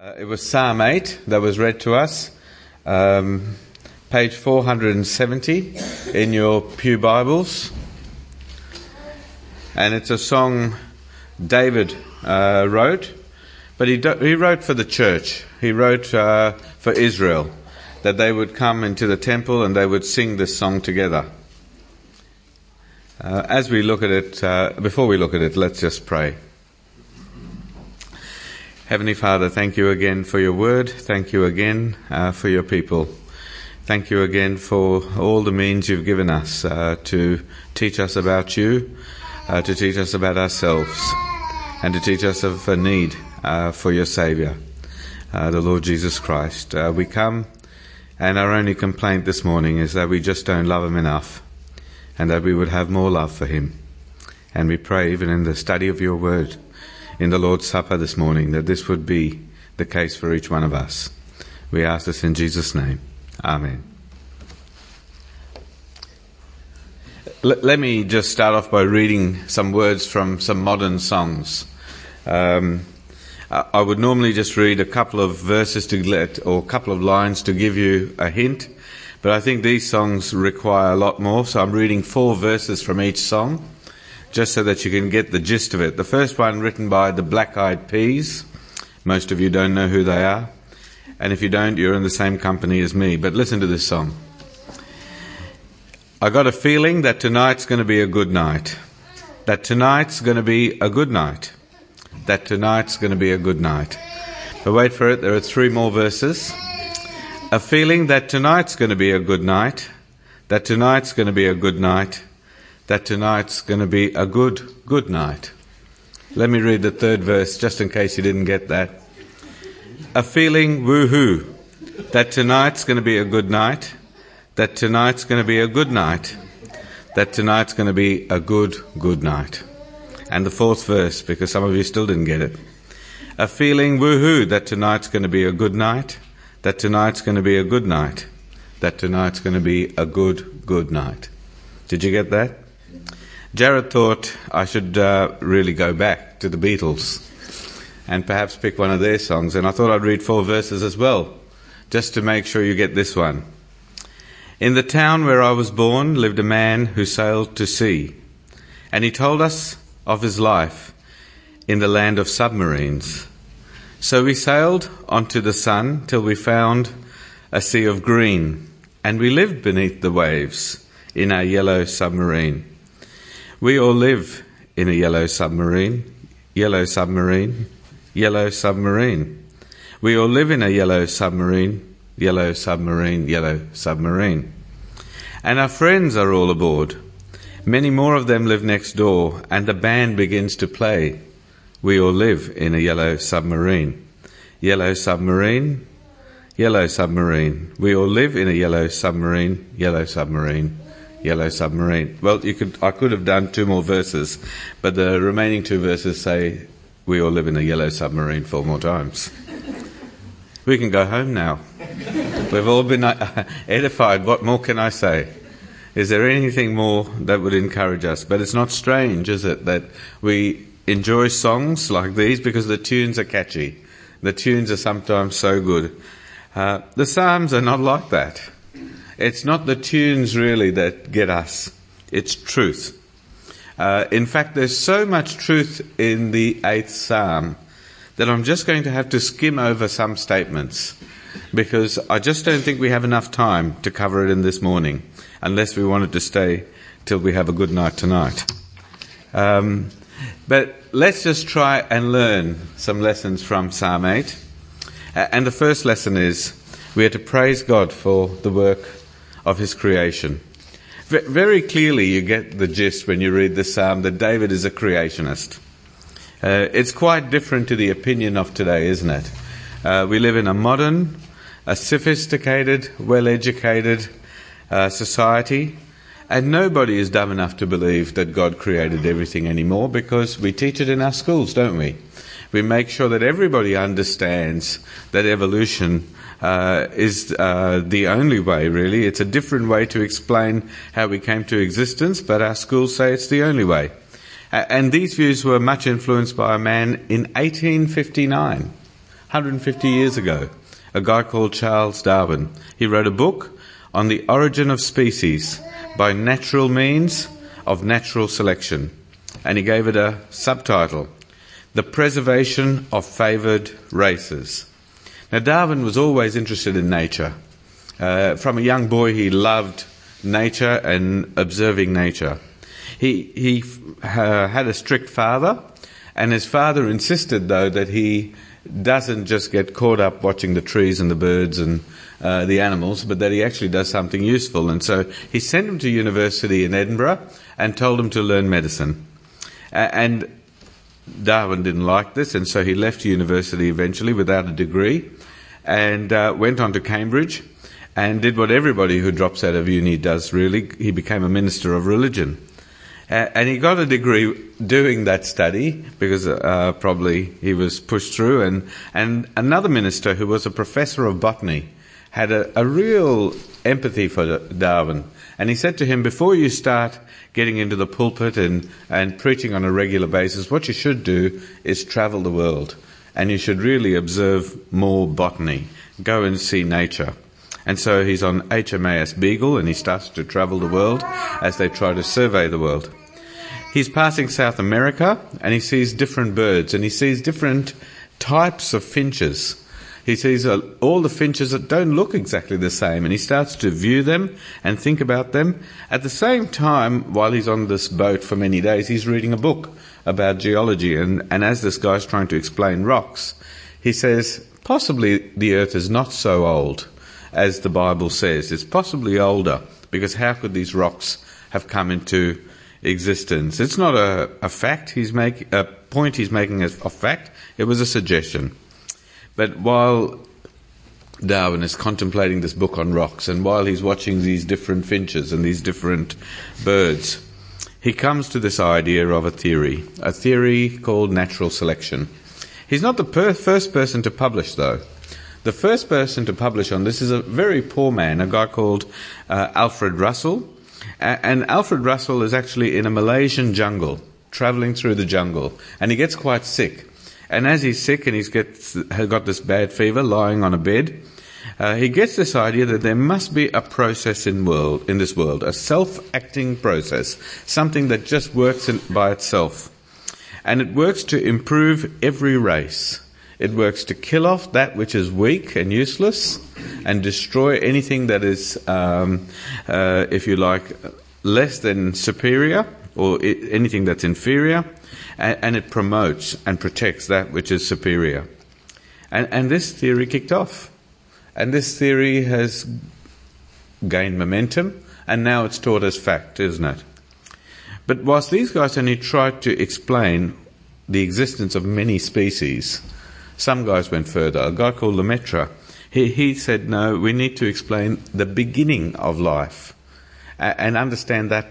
It was Psalm 8 that was read to us, page 470 in your Pew Bibles. And it's a song David wrote, but he wrote for the church. He wrote for Israel, that they would come into the temple and they would sing this song together. As we look at it, before we look at it, let's just pray. Heavenly Father, thank you again for your word. Thank you again for your people. Thank you again for all the means you've given us to teach us about you, to teach us about ourselves, and to teach us of a need for your Saviour, the Lord Jesus Christ. We come, and our only complaint this morning is that we just don't love him enough, and that we would have more love for him. And we pray, even in the study of your word, in the Lord's Supper this morning, that this would be the case for each one of us. We ask this in Jesus' name. Amen. Let me just start off by reading some words from some modern songs. I would normally just read a couple of verses or a couple of lines to give you a hint, but I think these songs require a lot more, so I'm reading 4 verses from each song, just so that you can get the gist of it. The first one written by the Black Eyed Peas. Most of you don't know who they are. And if you don't, you're in the same company as me. But listen to this song. I got a feeling that tonight's going to be a good night. That tonight's going to be a good night. That tonight's going to be a good night. But wait for it, there are 3 more verses. A feeling that tonight's going to be a good night. That tonight's going to be a good night. That tonight's going to be a good night. Let me read the 3rd verse, just in case you didn't get that. A feeling, woohoo, that tonight's going to be a good night. That tonight's going to be a good night. That tonight's going to be a good night. And the 4th verse, because some of you still didn't get it. A feeling, woohoo, that tonight's going to be a good night. That tonight's going to be a good night. That tonight's going to be a good night. Did you get that? Jared thought I should really go back to the Beatles and perhaps pick one of their songs, and I thought I'd read 4 verses as well, just to make sure you get this one. In the town where I was born lived a man who sailed to sea, and he told us of his life in the land of submarines. So we sailed onto the sun till we found a sea of green, and we lived beneath the waves in our yellow submarine. We all live in a yellow submarine, yellow submarine, yellow submarine. We all live in a yellow submarine, yellow submarine, yellow submarine. And our friends are all aboard. Many more of them live next door, and the band begins to play. We all live in a yellow submarine, yellow submarine, yellow submarine. We all live in a yellow submarine, yellow submarine. Yellow submarine. Well, I could have done 2 more verses, but the remaining 2 verses say we all live in a yellow submarine 4 more times. We can go home now. We've all been edified. What more can I say? Is there anything more that would encourage us? But it's not strange, is it, that we enjoy songs like these because the tunes are catchy. The tunes are sometimes so good. The Psalms are not like that. It's not the tunes really that get us. It's truth. In fact, there's so much truth in the 8th Psalm that I'm just going to have to skim over some statements, because I just don't think we have enough time to cover it in this morning, unless we wanted to stay till we have a good night tonight. But let's just try and learn some lessons from Psalm 8. And the first lesson is we are to praise God for the work of his creation. Very clearly you get the gist when you read this psalm that David is a creationist. It's quite different to the opinion of today, isn't it? We live in a modern, a sophisticated, well-educated society, and nobody is dumb enough to believe that God created everything anymore, because we teach it in our schools, don't we? We make sure that everybody understands that evolution is the only way, really. It's a different way to explain how we came to existence, but our schools say it's the only way. And these views were much influenced by a man in 1859, 150 years ago, a guy called Charles Darwin. He wrote a book on the origin of species by natural means of natural selection. And he gave it a subtitle, The Preservation of Favoured Races. Now, Darwin was always interested in nature. From a young boy, he loved nature and observing nature. He had a strict father, and his father insisted, though, that he doesn't just get caught up watching the trees and the birds and the animals, but that he actually does something useful. And so he sent him to university in Edinburgh and told him to learn medicine. And Darwin didn't like this, and so he left university eventually without a degree and went on to Cambridge and did what everybody who drops out of uni does, really. He became a minister of religion. And he got a degree doing that study because probably he was pushed through. And another minister who was a professor of botany had a real empathy for Darwin. And he said to him, before you start getting into the pulpit and preaching on a regular basis, what you should do is travel the world. And you should really observe more botany. Go and see nature. And so he's on HMAS Beagle and he starts to travel the world as they try to survey the world. He's passing South America and he sees different birds and he sees different types of finches. He sees all the finches that don't look exactly the same, and he starts to view them and think about them. At the same time, while he's on this boat for many days, he's reading a book about geology, and as this guy's trying to explain rocks, he says, possibly the earth is not so old as the Bible says. It's possibly older, because how could these rocks have come into existence? It's not a fact a point he's making as a fact. It was a suggestion. But while Darwin is contemplating this book on rocks and while he's watching these different finches and these different birds, he comes to this idea of a theory called natural selection. He's not the first person to publish, though. The first person to publish on this is a very poor man, a guy called Alfred Russel. And Alfred Russel is actually in a Malaysian jungle, travelling through the jungle, and he gets quite sick. And as he's sick and has got this bad fever lying on a bed, he gets this idea that there must be a process in this world, a self-acting process, something that just works by itself. And it works to improve every race. It works to kill off that which is weak and useless and destroy anything that is, if you like, less than superior or anything that's inferior. And it promotes and protects that which is superior. And this theory kicked off. And this theory has gained momentum, and now it's taught as fact, isn't it? But whilst these guys only tried to explain the existence of many species, some guys went further. A guy called Lemaitre, he said, no, we need to explain the beginning of life and understand that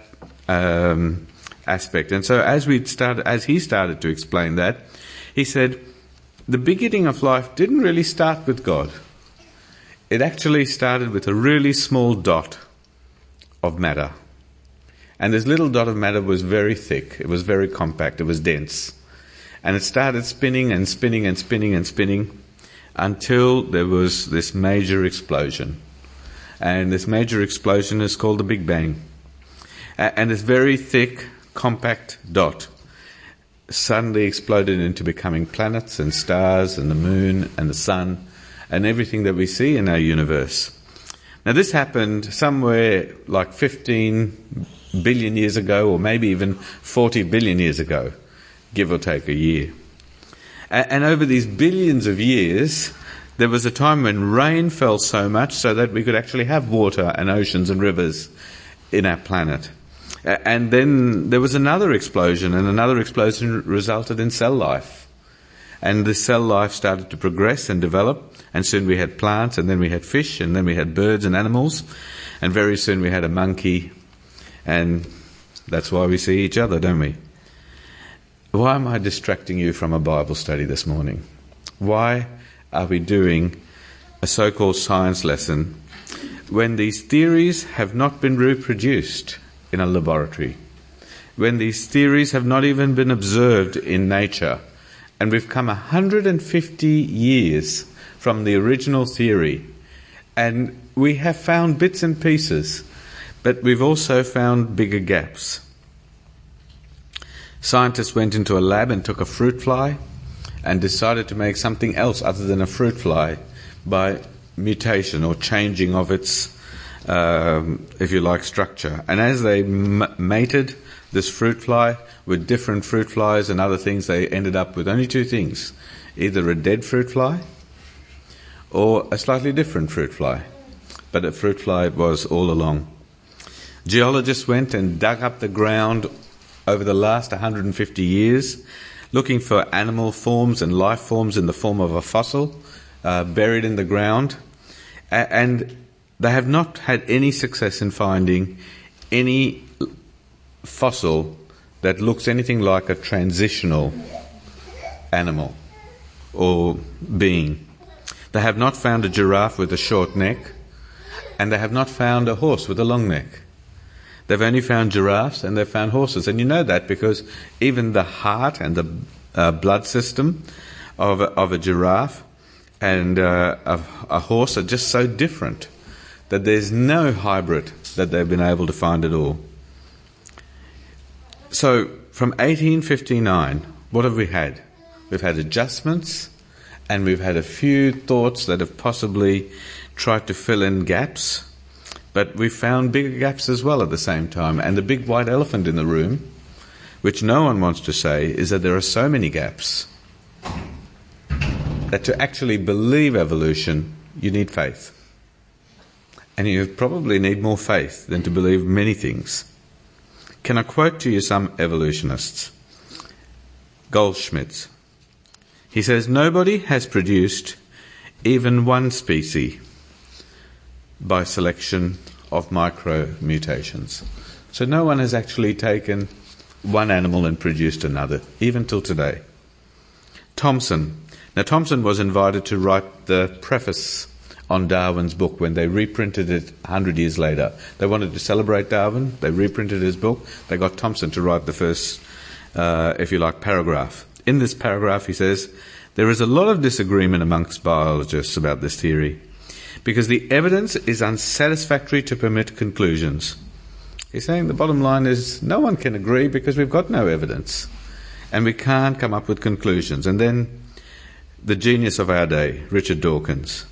aspect. And so as he started to explain that, he said, the beginning of life didn't really start with God. It actually started with a really small dot of matter. And this little dot of matter was very thick. It was very compact. It was dense. And it started spinning and spinning and spinning and spinning until there was this major explosion. And this major explosion is called the Big Bang. And this very thick, compact dot suddenly exploded into becoming planets and stars and the moon and the sun and everything that we see in our universe. Now this happened somewhere like 15 billion years ago, or maybe even 40 billion years ago, give or take a year. And over these billions of years, there was a time when rain fell so much so that we could actually have water and oceans and rivers in our planet. And then there was another explosion, and another explosion resulted in cell life. And the cell life started to progress and develop, and soon we had plants, and then we had fish, and then we had birds and animals, and very soon we had a monkey, and that's why we see each other, don't we? Why am I distracting you from a Bible study this morning? Why are we doing a so-called science lesson when these theories have not been reproduced in a laboratory, when these theories have not even been observed in nature And we've come 150 years from the original theory, and we have found bits and pieces, but we've also found bigger gaps. Scientists went into a lab and took a fruit fly and decided to make something else other than a fruit fly by mutation or changing of its, if you like, structure. And as they mated this fruit fly with different fruit flies and other things, they ended up with only two things: either a dead fruit fly or a slightly different fruit fly. But a fruit fly it was all along. Geologists went and dug up the ground over the last 150 years, looking for animal forms and life forms in the form of a fossil buried in the ground. And they have not had any success in finding any fossil that looks anything like a transitional animal or being. They have not found a giraffe with a short neck, and they have not found a horse with a long neck. They've only found giraffes and they've found horses. And you know that because even the heart and the blood system of a giraffe and a horse are just so different that there's no hybrid that they've been able to find at all. So from 1859, what have we had? We've had adjustments, and we've had a few thoughts that have possibly tried to fill in gaps, but we've found bigger gaps as well at the same time. And the big white elephant in the room, which no one wants to say, is that there are so many gaps that to actually believe evolution, you need faith. And you probably need more faith than to believe many things. Can I quote to you some evolutionists? Goldschmidt. He says, nobody has produced even one species by selection of micro-mutations. So no one has actually taken one animal and produced another, even till today. Thomson. Now Thomson was invited to write the preface on Darwin's book when they reprinted it 100 years later. They wanted to celebrate Darwin. They reprinted his book. They got Thomson to write the first, if you like, paragraph. In this paragraph he says, there is a lot of disagreement amongst biologists about this theory because the evidence is unsatisfactory to permit conclusions. He's saying the bottom line is no one can agree because we've got no evidence and we can't come up with conclusions. And then the genius of our day, Richard Dawkins.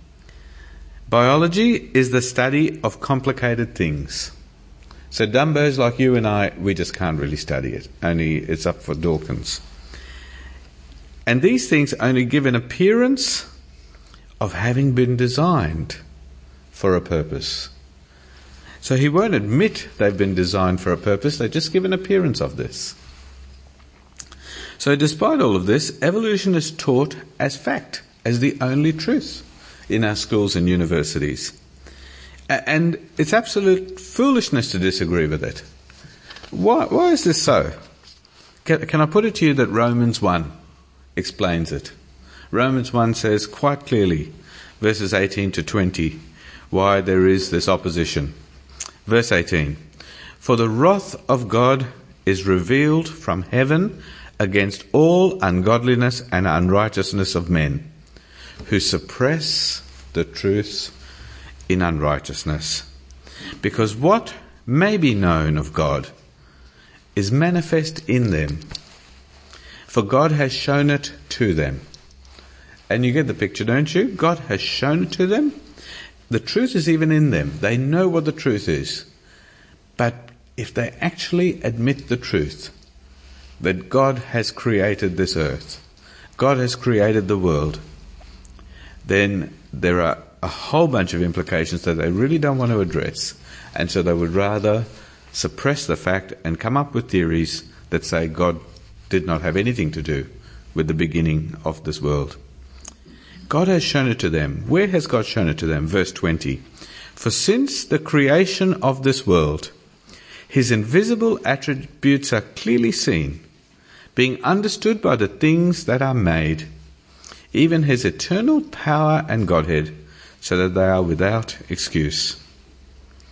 Biology is the study of complicated things. So dumbos like you and I, we just can't really study it. Only it's up for Dawkins. And these things only give an appearance of having been designed for a purpose. So he won't admit they've been designed for a purpose, they just give an appearance of this. So despite all of this, evolution is taught as fact, as the only truth in our schools and universities. And it's absolute foolishness to disagree with it. Why is this so? Can I put it to you that Romans 1 explains it? Romans 1 says quite clearly, verses 18 to 20, why there is this opposition. Verse 18, for the wrath of God is revealed from heaven against all ungodliness and unrighteousness of men, who suppress the truth in unrighteousness. Because what may be known of God is manifest in them, for God has shown it to them. And you get the picture, don't you? God has shown it to them. The truth is even in them. They know what the truth is. But if they actually admit the truth, that God has created this earth, God has created the world, then there are a whole bunch of implications that they really don't want to address. And so they would rather suppress the fact and come up with theories that say God did not have anything to do with the beginning of this world. God has shown it to them. Where has God shown it to them? Verse 20. For since the creation of this world, his invisible attributes are clearly seen, being understood by the things that are made, even his eternal power and Godhead, so that they are without excuse.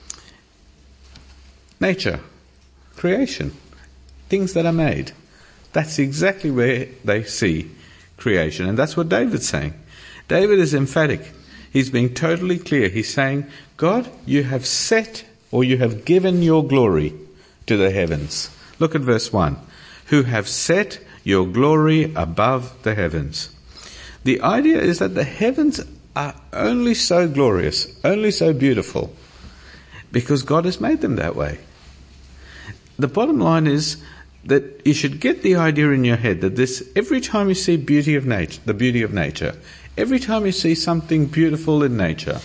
Nature, creation, things that are made. That's exactly where they see creation. And that's what David's saying. David is emphatic. He's being totally clear. He's saying, God, you have set or you have given your glory to the heavens. Look at verse 1. Who have set your glory above the heavens. The idea is that the heavens are only so glorious, only so beautiful, because God has made them that way. The bottom line is that you should get the idea in your head that this, every time you see beauty of nature, the beauty of nature, every time you see something beautiful in nature,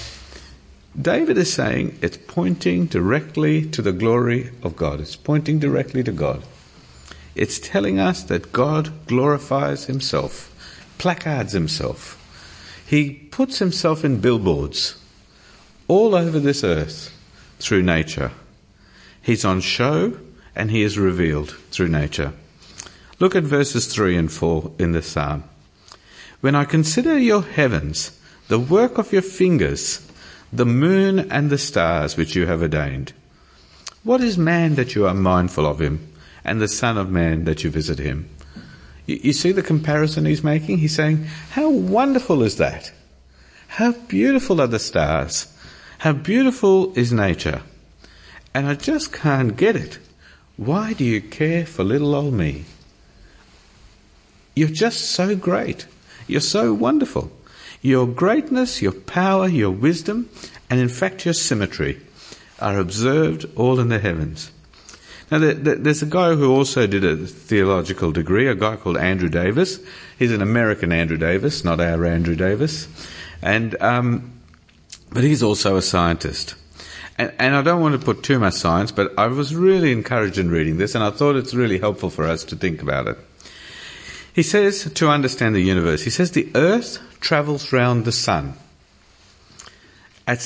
David is saying it's pointing directly to the glory of God. It's pointing directly to God. It's telling us that God glorifies himself, placards himself. He puts himself in billboards all over this earth through nature. He's on show and he is revealed through nature. Look at verses 3 and 4 in the psalm. When I consider your heavens, the work of your fingers, the moon and the stars which you have ordained. What is man that you are mindful of him, and the son of man that you visit him? You see the comparison he's making? He's saying, how wonderful is that? How beautiful are the stars? How beautiful is nature? And I just can't get it. Why do you care for little old me? You're just so great. You're so wonderful. Your greatness, your power, your wisdom, and in fact your symmetry are observed all in the heavens. Now there's a guy who also did a theological degree, a guy called Andrew Davis. He's an American Andrew Davis, not our Andrew Davis. And but he's also a scientist. And I don't want to put too much science, but I was really encouraged in reading this, and I thought it's really helpful for us to think about it. He says, to understand the universe, he says the earth travels round the sun at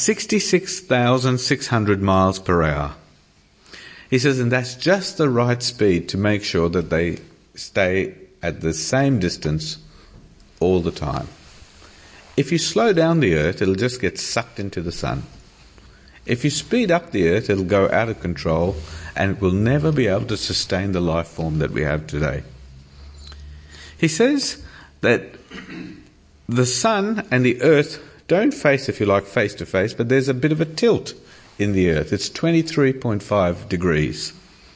66,600 miles per hour. He says, and that's just the right speed to make sure that they stay at the same distance all the time. If you slow down the earth, it'll just get sucked into the sun. If you speed up the earth, it'll go out of control and it will never be able to sustain the life form that we have today. He says that the sun and the earth don't face, if you like, face to face, but there's a bit of a tilt in the earth. It's 23.5 degrees.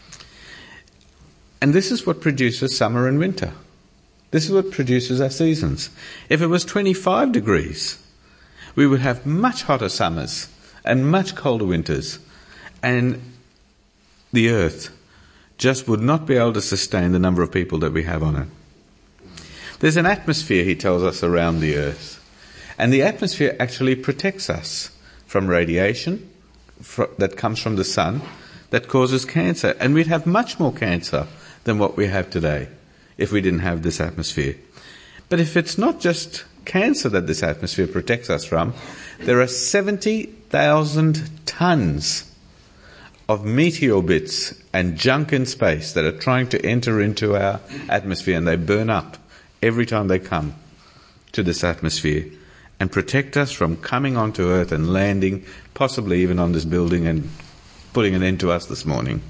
And this is what produces summer and winter. This is what produces our seasons. If it was 25 degrees, we would have much hotter summers and much colder winters. And the earth just would not be able to sustain the number of people that we have on it. There's an atmosphere, he tells us, around the earth. And the atmosphere actually protects us from radiation that comes from the sun that causes cancer. And we'd have much more cancer than what we have today if we didn't have this atmosphere. But if it's not just cancer that this atmosphere protects us from, there are 70,000 tons of meteor bits and junk in space that are trying to enter into our atmosphere, and they burn up every time they come to this atmosphere and protect us from coming onto Earth and landing, possibly even on this building and putting an end to us this morning.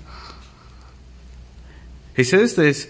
He says there's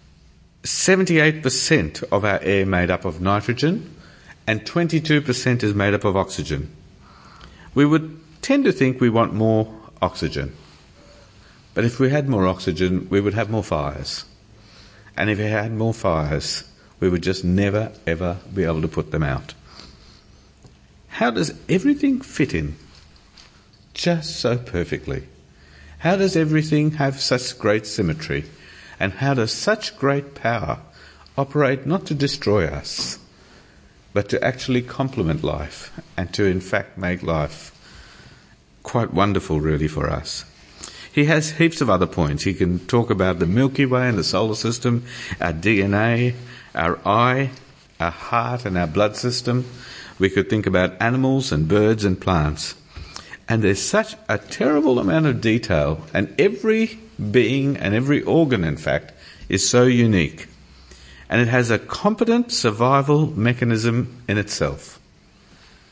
78% of our air made up of nitrogen and 22% is made up of oxygen. We would tend to think we want more oxygen. But if we had more oxygen, we would have more fires. And if we had more fires, we would just never, ever be able to put them out. How does everything fit in just so perfectly? How does everything have such great symmetry? And how does such great power operate not to destroy us, but to actually complement life and to in fact make life quite wonderful really for us? He has heaps of other points. He can talk about the Milky Way and the solar system, our DNA, our eye, our heart and our blood system. We could think about animals and birds and plants. And there's such a terrible amount of detail, and every being and every organ, in fact, is so unique. And it has a competent survival mechanism in itself.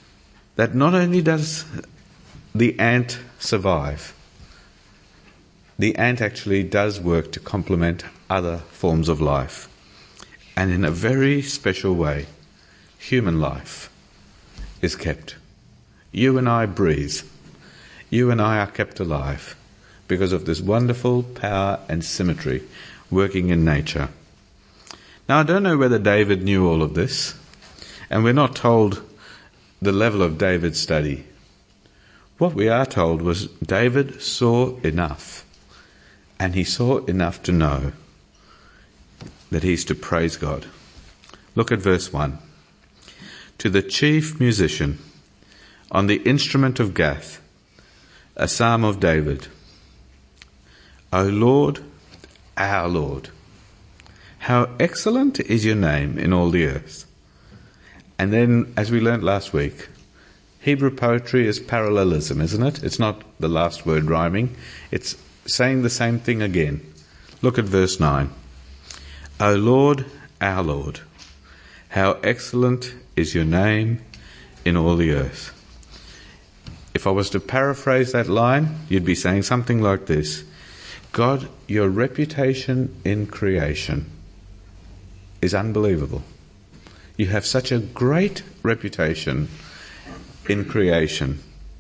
That not only does the ant survive, the ant actually does work to complement other forms of life. And in a very special way, human life is kept. You and I breathe. You and I are kept alive because of this wonderful power and symmetry working in nature. Now, I don't know whether David knew all of this, and we're not told the level of David's study. What we are told was David saw enough, and he saw enough to know that he's to praise God. Look at verse 1. To the chief musician, on the instrument of Gath, a psalm of David. O Lord, our Lord, how excellent is your name in all the earth. And then, as we learnt last week, Hebrew poetry is parallelism, isn't it? It's not the last word rhyming. It's saying the same thing again. Look at verse 9. O Lord, our Lord, how excellent is your name in all the earth. If I was to paraphrase that line, you'd be saying something like this. God, your reputation in creation is unbelievable. You have such a great reputation in creation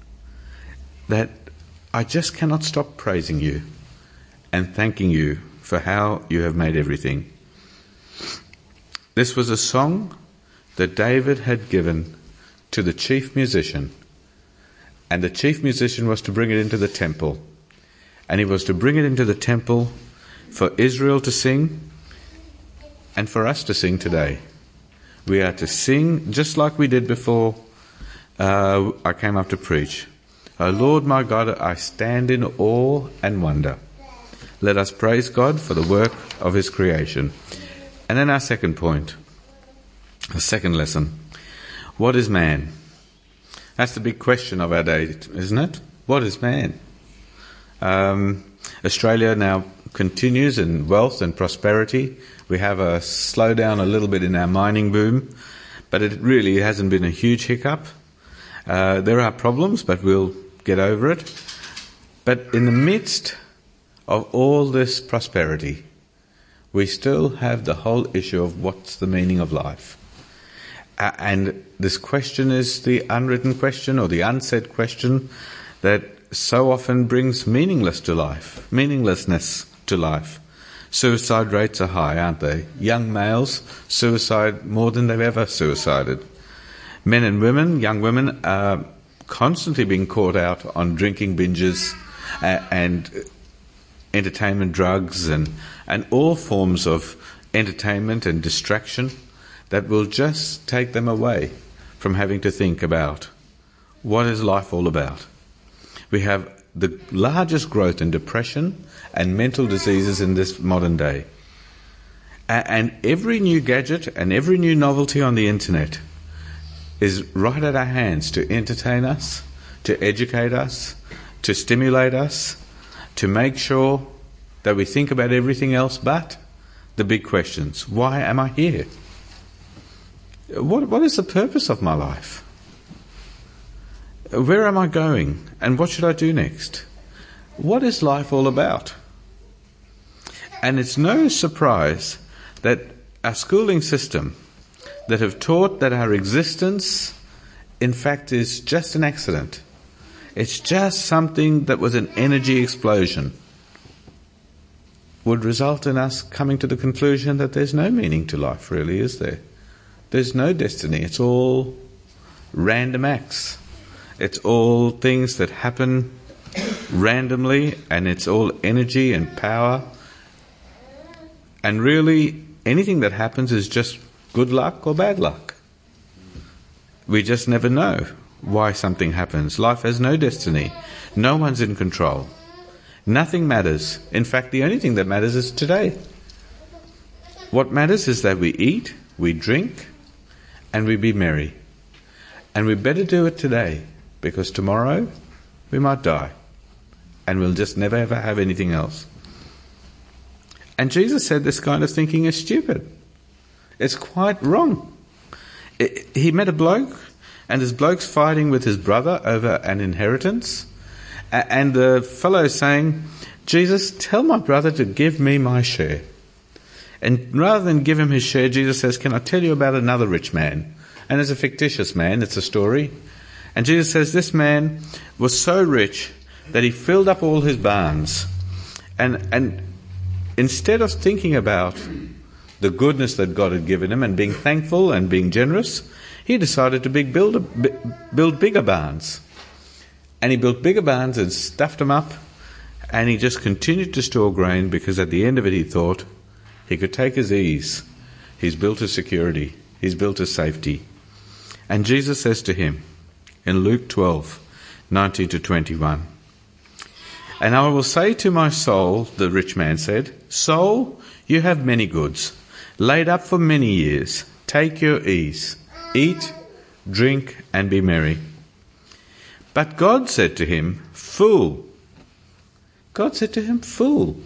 that I just cannot stop praising you and thanking you for how you have made everything. This was a song that David had given to the chief musician, and the chief musician was to bring it into the temple, and he was to bring it into the temple for Israel to sing and for us to sing today. We are to sing just like we did before I came up to preach. O Lord my God, I stand in awe and wonder. Let us praise God for the work of his creation. And then our second point, the second lesson. What is man? That's the big question of our day, isn't it? What is man? Australia now continues in wealth and prosperity. We have a slowdown a little bit in our mining boom, but it really hasn't been a huge hiccup. There are problems, but we'll get over it. But in the midst of all this prosperity, we still have the whole issue of what's the meaning of life. And this question is the unwritten question or the unsaid question that so often brings meaninglessness to life. Suicide rates are high, aren't they? Young males suicide more than they've ever suicided. Men and women, young women, are constantly being caught out on drinking binges and entertainment drugs and all forms of entertainment and distraction that will just take them away from having to think about what is life all about. We have the largest growth in depression and mental diseases in this modern day. And every new gadget and every new novelty on the internet is right at our hands to entertain us, to educate us, to stimulate us, to make sure that we think about everything else but the big questions. Why am I here? What is the purpose of my life? Where am I going? And what should I do next? What is life all about? And it's no surprise that our schooling system that have taught that our existence, in fact, is just an accident. It's just something that was an energy explosion, would result in us coming to the conclusion that there's no meaning to life, really, is there? There's no destiny. It's all random acts. It's all things that happen randomly, and it's all energy and power. And really, anything that happens is just good luck or bad luck. We just never know why something happens. Life has no destiny. No one's in control. Nothing matters. In fact, the only thing that matters is today. What matters is that we eat, we drink, and we be merry. And we better do it today, because tomorrow we might die. And we'll just never ever have anything else. And Jesus said this kind of thinking is stupid. It's quite wrong. He met a bloke, and this bloke's fighting with his brother over an inheritance. And the fellow is saying, Jesus, tell my brother to give me my share. And rather than give him his share, Jesus says, can I tell you about another rich man? And it's a fictitious man, it's a story. And Jesus says this man was so rich that he filled up all his barns. And instead of thinking about the goodness that God had given him and being thankful and being generous, he decided to build bigger barns. And he built bigger barns and stuffed them up, and he just continued to store grain because at the end of it he thought he could take his ease. He's built his security. He's built his safety. And Jesus says to him in Luke 12:19 to 21, and I will say to my soul, the rich man said, soul, you have many goods, laid up for many years. Take your ease. Eat, drink, and be merry. But God said to him, fool. God said to him, fool.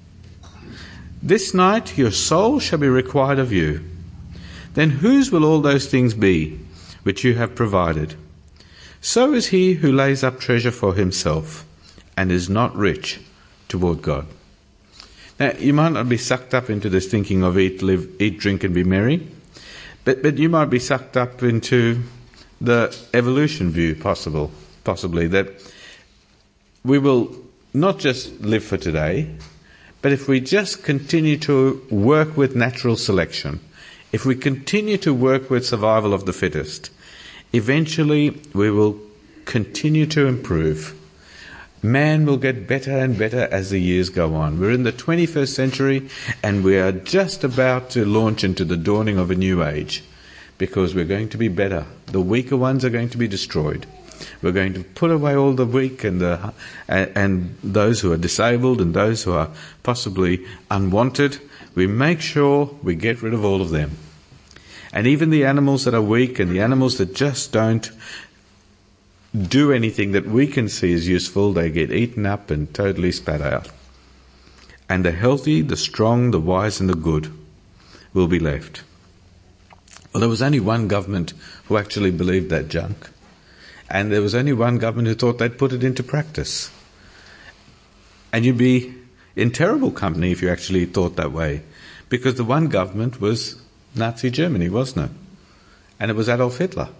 This night your soul shall be required of you. Then whose will all those things be which you have provided? So is he who lays up treasure for himself and is not rich toward God. Now, you might not be sucked up into this thinking of eat, live, eat, drink, and be merry, but you might be sucked up into the evolution view, possibly, that we will not just live for today, but if we just continue to work with natural selection, if we continue to work with survival of the fittest, eventually we will continue to improve. Man will get better and better as the years go on. We're in the 21st century and we are just about to launch into the dawning of a new age because we're going to be better. The weaker ones are going to be destroyed. We're going to put away all the weak and those who are disabled and those who are possibly unwanted. We make sure we get rid of all of them. And even the animals that are weak and the animals that just don't do anything that we can see is useful, they get eaten up and totally spat out. And the healthy, the strong, the wise and the good will be left. Well, there was only one government who actually believed that junk. And there was only one government who thought they'd put it into practice. And you'd be in terrible company if you actually thought that way. Because the one government was Nazi Germany, wasn't it? And it was Adolf Hitler.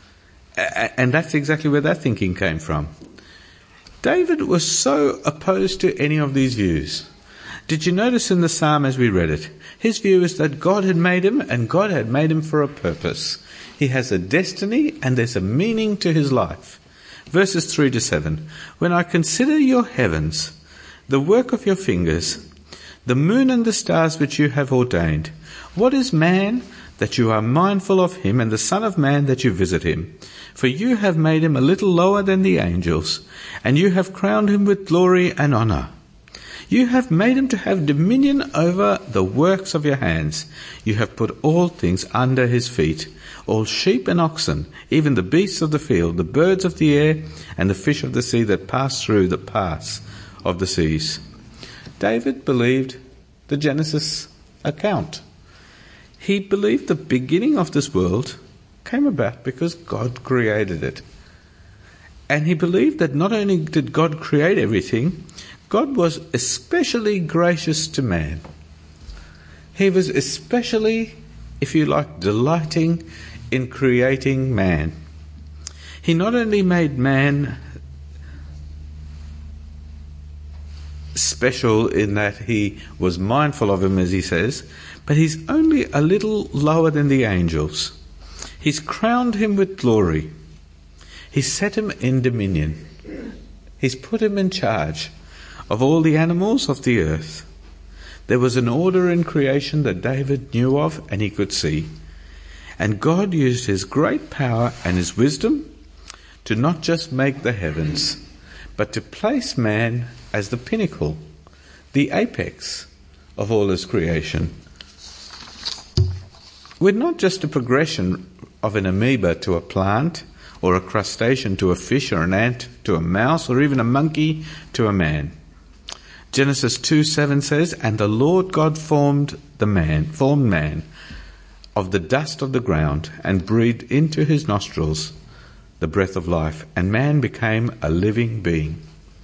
And that's exactly where that thinking came from. David was so opposed to any of these views. Did you notice in the psalm as we read it? His view is that God had made him and God had made him for a purpose. He has a destiny and there's a meaning to his life. Verses 3 to 7. When I consider your heavens, the work of your fingers, the moon and the stars which you have ordained, what is man that you are mindful of him, and the son of man that you visit him? For you have made him a little lower than the angels, and you have crowned him with glory and honour. You have made him to have dominion over the works of your hands. You have put all things under his feet, all sheep and oxen, even the beasts of the field, the birds of the air, and the fish of the sea that pass through the paths of the seas. David believed the Genesis account. He believed the beginning of this world came about because God created it. And he believed that not only did God create everything, God was especially gracious to man. He was especially, if you like, delighting in creating man. He not only made man special in that he was mindful of him, as he says, but he's only a little lower than the angels. He's crowned him with glory. He's set him in dominion. He's put him in charge of all the animals of the earth. There was an order in creation that David knew of and he could see. And God used his great power and his wisdom to not just make the heavens, but to place man as the pinnacle, the apex of all his creation. We're not just a progression of an amoeba to a plant, or a crustacean to a fish, or an ant to a mouse, or even a monkey to a man. Genesis 2:7 says, and the Lord God formed man of the dust of the ground, and breathed into his nostrils the breath of life, and man became a living being.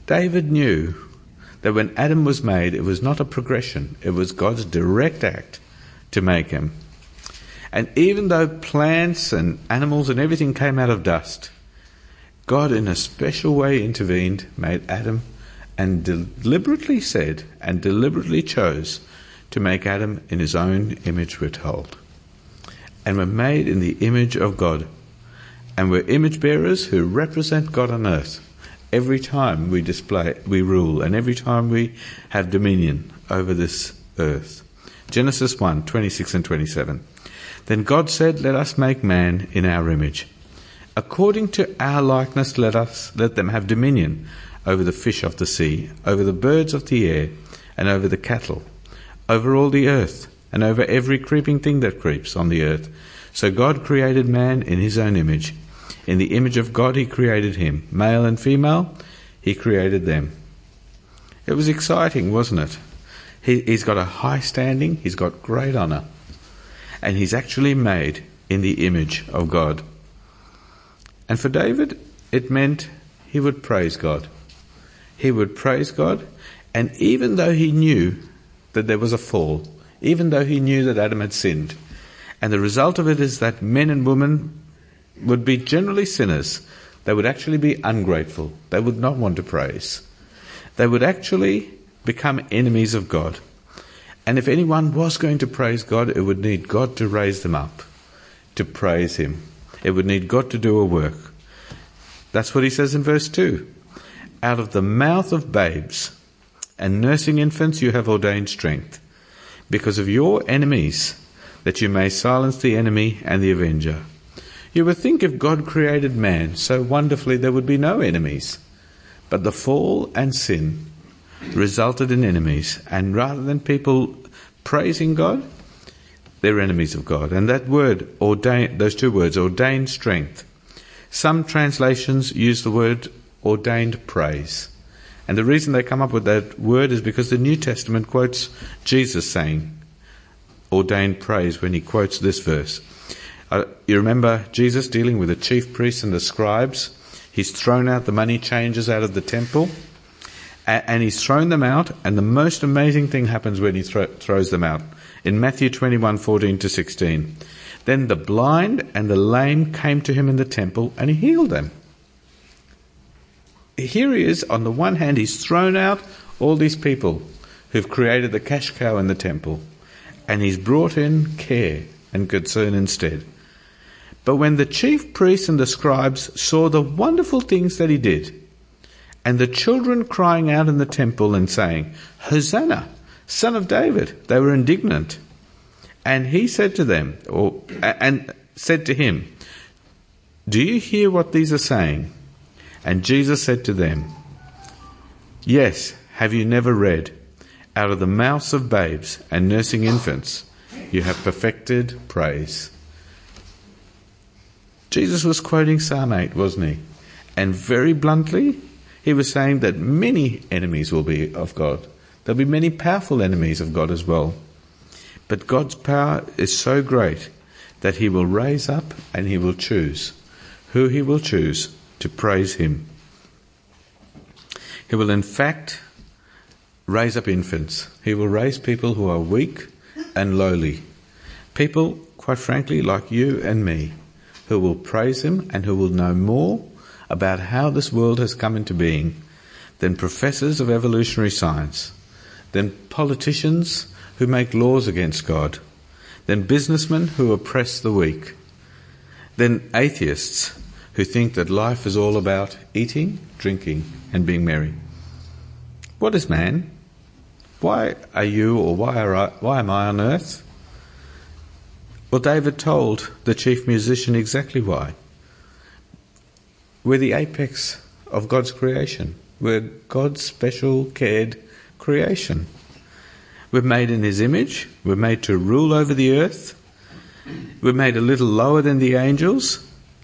David knew that when Adam was made, it was not a progression. It was God's direct act to make him. And even though plants and animals and everything came out of dust, God in a special way intervened, made Adam, and deliberately said and deliberately chose to make Adam in his own image, we're told. And we're made in the image of God. And we're image bearers who represent God on earth. Every time we rule, and every time we have dominion over this earth. Genesis 1, 26 and 27. Then God said, let us make man in our image. According to our likeness, let them have dominion over the fish of the sea, over the birds of the air, and over the cattle, over all the earth, and over every creeping thing that creeps on the earth. So God created man in his own image. In the image of God he created him. Male and female, he created them. It was exciting, wasn't it? He's got a high standing, he's got great honour. And he's actually made in the image of God. And for David, it meant he would praise God. He would praise God, and even though he knew that there was a fall, even though he knew that Adam had sinned, and the result of it is that men and women would be generally sinners, they would actually be ungrateful. They would not want to praise. They would actually become enemies of God. And if anyone was going to praise God, it would need God to raise them up, to praise him. It would need God to do a work. That's what he says in verse 2. Out of the mouth of babes and nursing infants you have ordained strength, because of your enemies, that you may silence the enemy and the avenger. You would think if God created man so wonderfully there would be no enemies. But the fall and sin resulted in enemies, and rather than people praising God, they're enemies of God. And that word, ordain, those two words, ordained strength. Some translations use the word ordained praise. And the reason they come up with that word is because the New Testament quotes Jesus saying ordained praise when he quotes this verse. You remember Jesus dealing with the chief priests and the scribes. He's thrown out the money changers out of the temple, and he's thrown them out, and the most amazing thing happens when he throws them out. In Matthew 21:14 to 16. Then the blind and the lame came to him in the temple, and he healed them. Here he is, on the one hand, he's thrown out all these people who've created the cash cow in the temple, and he's brought in care and concern instead. But when the chief priests and the scribes saw the wonderful things that he did, and the children crying out in the temple and saying, Hosanna, Son of David, they were indignant. And he said to them, and said to him, do you hear what these are saying? And Jesus said to them, yes, have you never read, out of the mouths of babes and nursing infants, you have perfected praise. Jesus was quoting Psalm 8, wasn't he? And very bluntly, he was saying that many enemies will be of God. There'll be many powerful enemies of God as well. But God's power is so great that he will raise up and he will choose who he will choose to praise him. He will in fact raise up infants. He will raise people who are weak and lowly. People, quite frankly, like you and me, who will praise him and who will know more about how this world has come into being than professors of evolutionary science, than politicians who make laws against God, than businessmen who oppress the weak, than atheists who think that life is all about eating, drinking, and being merry. What is man? Why are you or why am I on earth? Well, David told the chief musician exactly why. We're the apex of God's creation. We're God's special cared creation. We're made in his image. We're made to rule over the earth. We're made a little lower than the angels.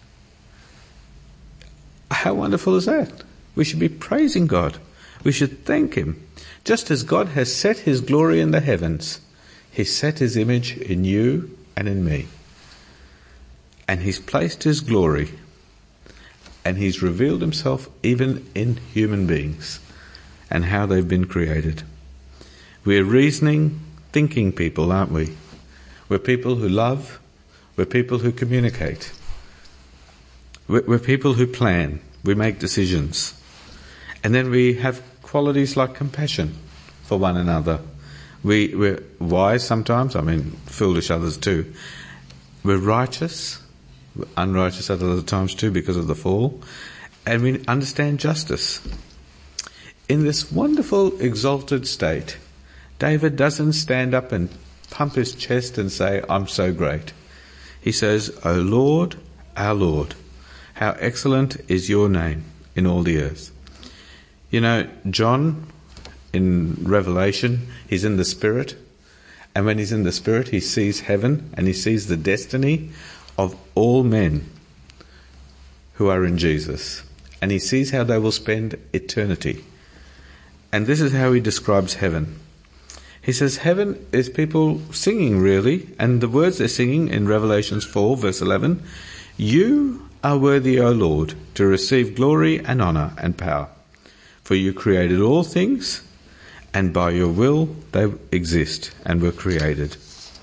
How wonderful is that? We should be praising God. We should thank him. Just as God has set his glory in the heavens, he set his image in you and in me. And he's placed his glory, and he's revealed himself even in human beings. and how they've been created. We're reasoning, thinking people, aren't we? We're people who love. We're people who communicate. We're people who plan. We make decisions. And then we have qualities like compassion for one another. We're wise sometimes, foolish others too. We're righteous, we're unrighteous at other times too because of the fall. And we understand justice. In this wonderful, exalted state, David doesn't stand up and pump his chest and say, I'm so great. He says, O Lord, our Lord, how excellent is your name in all the earth. You know, John, in Revelation, he's in the Spirit. And when he's in the Spirit, he sees heaven and he sees the destiny of all men who are in Jesus. And he sees how they will spend eternity. And this is how he describes heaven. He says heaven is people singing, really, and the words they're singing in Revelation 4, verse 11, You are worthy, O Lord, to receive glory and honour and power. For you created all things, and by your will they exist and were created.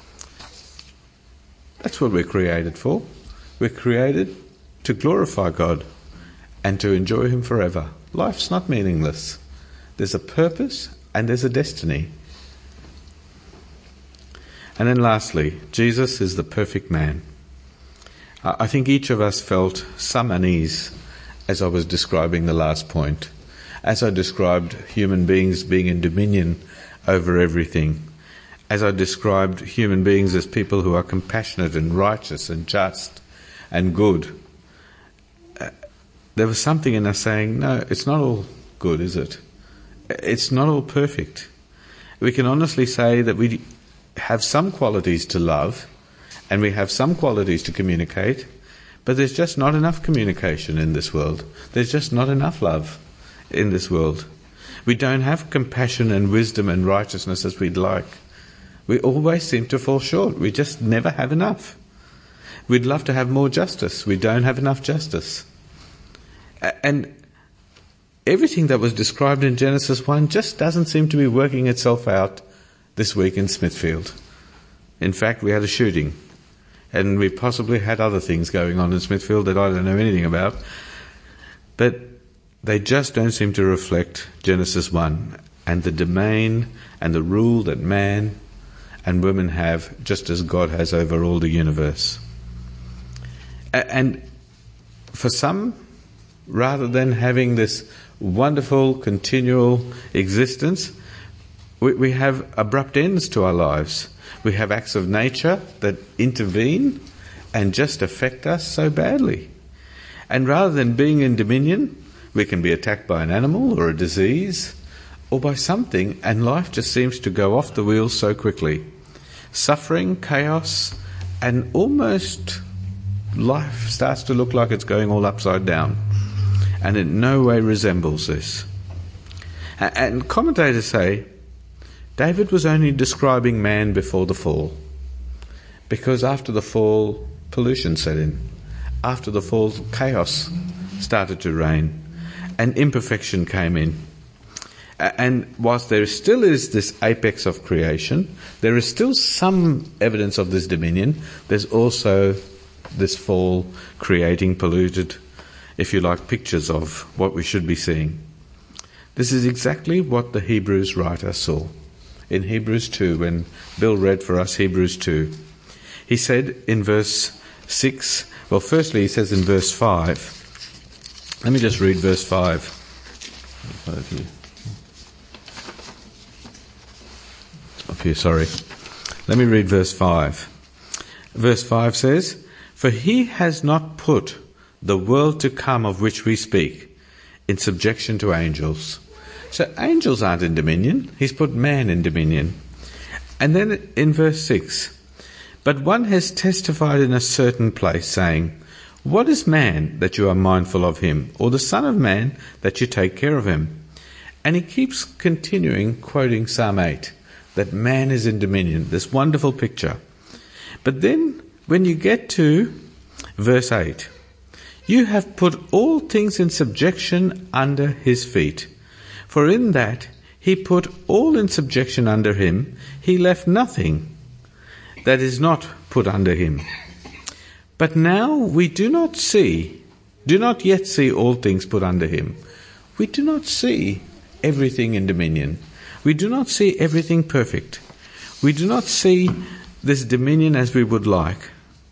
That's what we're created for. We're created to glorify God and to enjoy Him forever. Life's not meaningless. There's a purpose and there's a destiny. And then lastly, Jesus is the perfect man. I think each of us felt some unease as I was describing the last point. As I described human beings being in dominion over everything. As I described human beings as people who are compassionate and righteous and just and good. There was something in us saying, no, it's not all good, is it? It's not all perfect. We can honestly say that we have some qualities to love and we have some qualities to communicate, but there's just not enough communication in this world. There's just not enough love in this world. We don't have compassion and wisdom and righteousness as we'd like. We always seem to fall short. We just never have enough. We'd love to have more justice. We don't have enough justice. And everything that was described in Genesis 1 just doesn't seem to be working itself out this week in Smithfield. In fact, we had a shooting. And we possibly had other things going on in Smithfield that I don't know anything about. But they just don't seem to reflect Genesis 1 and the domain and the rule that man and women have, just as God has over all the universe. And for some, rather than having this wonderful, continual existence, we have abrupt ends to our lives. We have acts of nature that intervene and just affect us so badly. And rather than being in dominion, we can be attacked by an animal or a disease or by something, and life just seems to go off the wheels so quickly. Suffering, chaos, and almost life starts to look like it's going all upside down. And in no way resembles this. And commentators say David was only describing man before the fall. Because after the fall, pollution set in. After the fall, chaos started to reign. And imperfection came in. And whilst there still is this apex of creation, there is still some evidence of this dominion. There's also this fall creating polluted, if you like, pictures of what we should be seeing. This is exactly what the Hebrews writer saw. In Hebrews 2, when Bill read for us Hebrews 2, he said in verse 6, well, firstly he says in verse 5, let me just read verse 5. Up here, sorry. Let me read verse 5. Verse 5 says, For he has not put the world to come of which we speak in subjection to angels. So angels aren't in dominion. He's put man in dominion. And then in verse 6, But one has testified in a certain place, saying, What is man that you are mindful of him, or the son of man that you take care of him? And he keeps continuing quoting Psalm 8, that man is in dominion, this wonderful picture. But then when you get to verse 8, You have put all things in subjection under his feet. For in that he put all in subjection under him, he left nothing that is not put under him. But now we do not yet see all things put under him. We do not see everything in dominion. We do not see everything perfect. We do not see this dominion as we would like.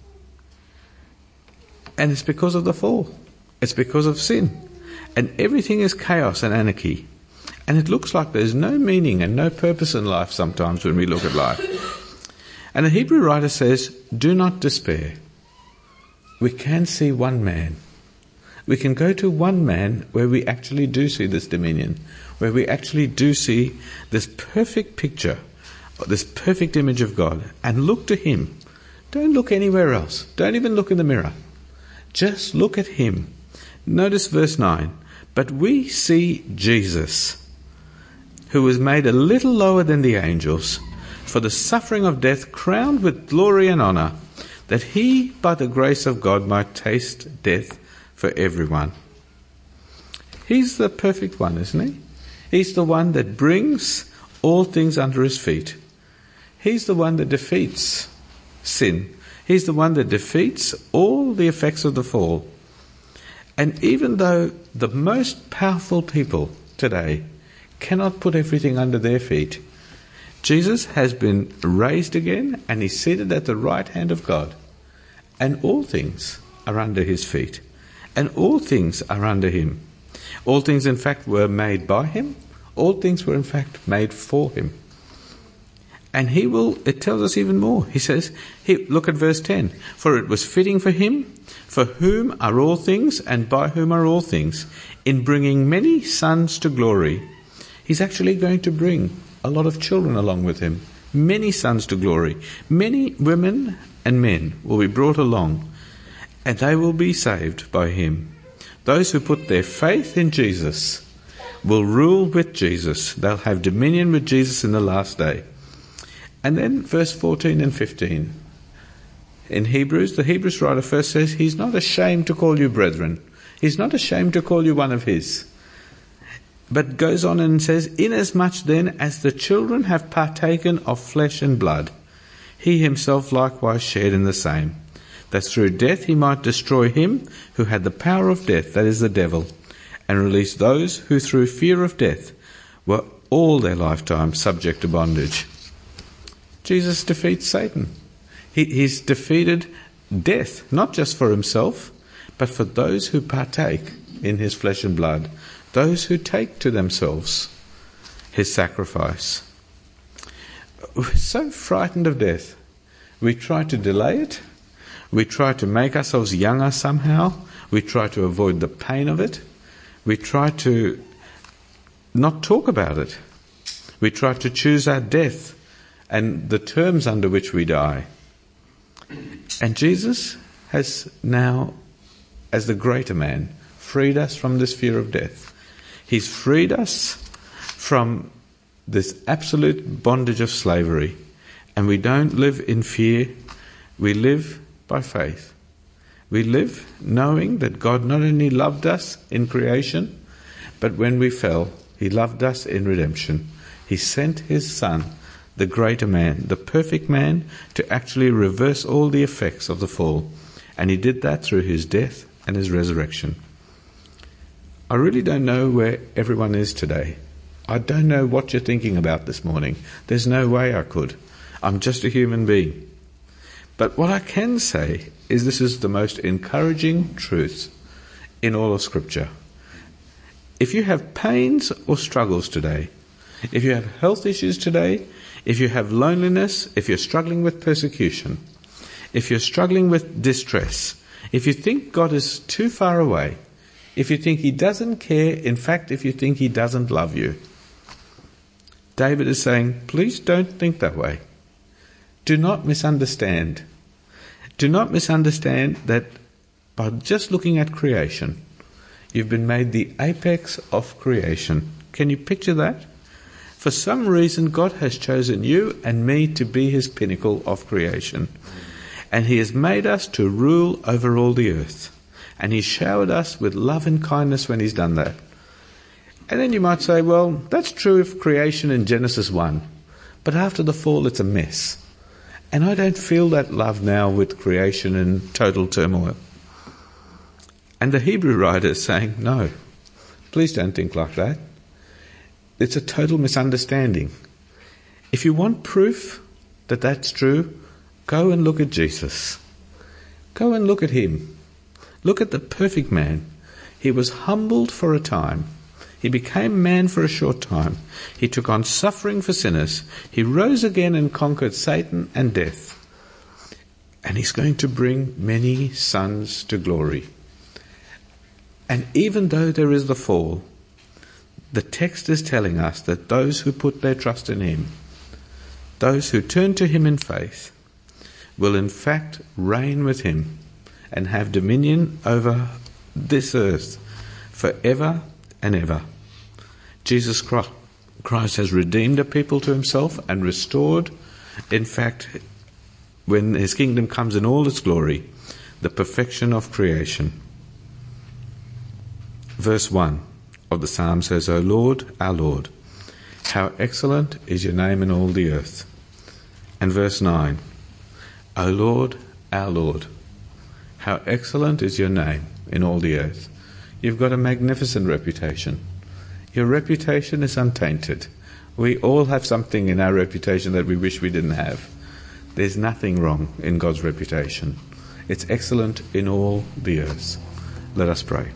And it's because of the fall. It's because of sin. And everything is chaos and anarchy. And it looks like there's no meaning and no purpose in life sometimes when we look at life. And the Hebrew writer says, do not despair. We can see one man. We can go to one man where we actually do see this dominion, where we actually do see this perfect picture, this perfect image of God, and look to him. Don't look anywhere else. Don't even look in the mirror. Just look at him. Notice verse 9. But we see Jesus, who was made a little lower than the angels, for the suffering of death, crowned with glory and honour, that he, by the grace of God, might taste death for everyone. He's the perfect one, isn't he? He's the one that brings all things under his feet. He's the one that defeats sin. He's the one that defeats all the effects of the fall. And even though the most powerful people today cannot put everything under their feet, Jesus has been raised again and he's seated at the right hand of God. And all things are under his feet. And all things are under him. All things, in fact, were made by him. All things were, in fact, made for him. And he will, it tells us even more. He says, look at verse 10. For it was fitting for him, for whom are all things and by whom are all things, in bringing many sons to glory. He's actually going to bring a lot of children along with him. Many sons to glory. Many women and men will be brought along, and they will be saved by him. Those who put their faith in Jesus will rule with Jesus. They'll have dominion with Jesus in the last day. And then verse 14 and 15. In Hebrews, the Hebrews writer first says, he's not ashamed to call you brethren. He's not ashamed to call you one of his. But goes on and says, inasmuch then as the children have partaken of flesh and blood, he himself likewise shared in the same, that through death he might destroy him who had the power of death, that is the devil, and release those who through fear of death were all their lifetime subject to bondage. Jesus defeats Satan. He's defeated death, not just for himself, but for those who partake in his flesh and blood, those who take to themselves his sacrifice. We're so frightened of death. We try to delay it. We try to make ourselves younger somehow. We try to avoid the pain of it. We try to not talk about it. We try to choose our death and the terms under which we die. And Jesus has now, as the greater man, freed us from this fear of death. He's freed us from this absolute bondage of slavery. And we don't live in fear. We live by faith. We live knowing that God not only loved us in creation, but when we fell, he loved us in redemption. He sent his Son, the greater man, the perfect man, to actually reverse all the effects of the fall. And he did that through his death and his resurrection. I really don't know where everyone is today. I don't know what you're thinking about this morning. There's no way I could. I'm just a human being. But what I can say is this is the most encouraging truth in all of Scripture. If you have pains or struggles today, if you have health issues today, if you have loneliness, if you're struggling with persecution, if you're struggling with distress, if you think God is too far away, if you think he doesn't care, in fact, if you think he doesn't love you, David is saying, please don't think that way. Do not misunderstand. Do not misunderstand that by just looking at creation, you've been made the apex of creation. Can you picture that? For some reason, God has chosen you and me to be his pinnacle of creation. And he has made us to rule over all the earth. And he showered us with love and kindness when he's done that. And then you might say, well, that's true of creation in Genesis 1, but after the fall it's a mess. And I don't feel that love now with creation in total turmoil. And the Hebrew writer is saying, no, please don't think like that. It's a total misunderstanding. If you want proof that that's true, go and look at Jesus. Go and look at him. Look at the perfect man. He was humbled for a time. He became man for a short time. He took on suffering for sinners. He rose again and conquered Satan and death. And he's going to bring many sons to glory. And even though there is the fall, the text is telling us that those who put their trust in him, those who turn to him in faith, will in fact reign with him and have dominion over this earth forever and ever. Jesus Christ has redeemed a people to himself and restored, in fact, when his kingdom comes in all its glory, the perfection of creation. Verse 1 of the Psalm says, O Lord, our Lord, how excellent is your name in all the earth. And verse 9, O Lord, our Lord, how excellent is your name in all the earth. You've got a magnificent reputation. Your reputation is untainted. We all have something in our reputation that we wish we didn't have. There's nothing wrong in God's reputation. It's excellent in all the earth. Let us pray.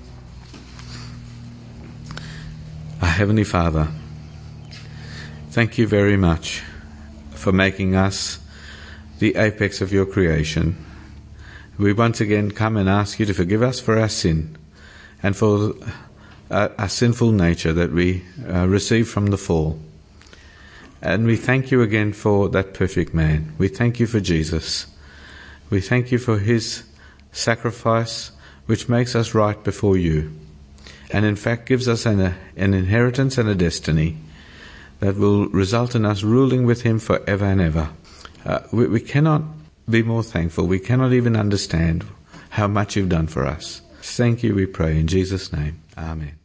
Our Heavenly Father, thank you very much for making us the apex of your creation. We once again come and ask you to forgive us for our sin and for our sinful nature that we received from the fall. And we thank you again for that perfect man. We thank you for Jesus. We thank you for his sacrifice, which makes us right before you, and in fact gives us an inheritance and a destiny that will result in us ruling with him forever and ever. We cannot be more thankful. We cannot even understand how much you've done for us. Thank you, we pray, in Jesus' name. Amen.